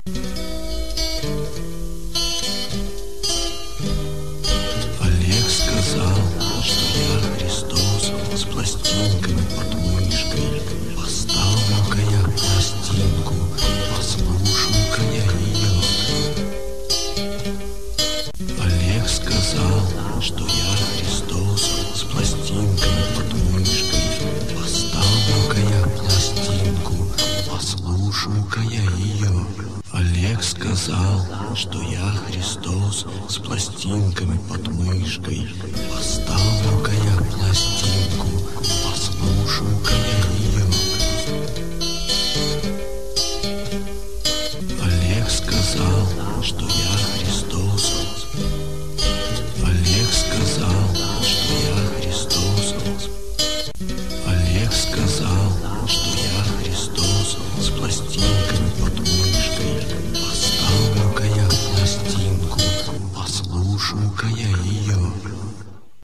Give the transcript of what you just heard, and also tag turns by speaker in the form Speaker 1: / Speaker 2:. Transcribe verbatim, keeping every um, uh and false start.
Speaker 1: Олег сказал, что я Христос с пластинками под мышкой. Поставлю-ка я пластинку, послушаю-ка я ее. Олег сказал, что я Христос с пластинками под мышкой. Поставлю-ка я пластинку, послушаю-ка я ее. Олег сказал, что я Христос с пластинками под мышкой. Поставлю-ка я пластинку, послушаю-ка я ее. Олег сказал, что я Христос. Олег сказал, что я Христос. Олег сказал, что я Христос с пластинками под мышкой. Поставлю-ка я пластинку, послушаю-ка я ее.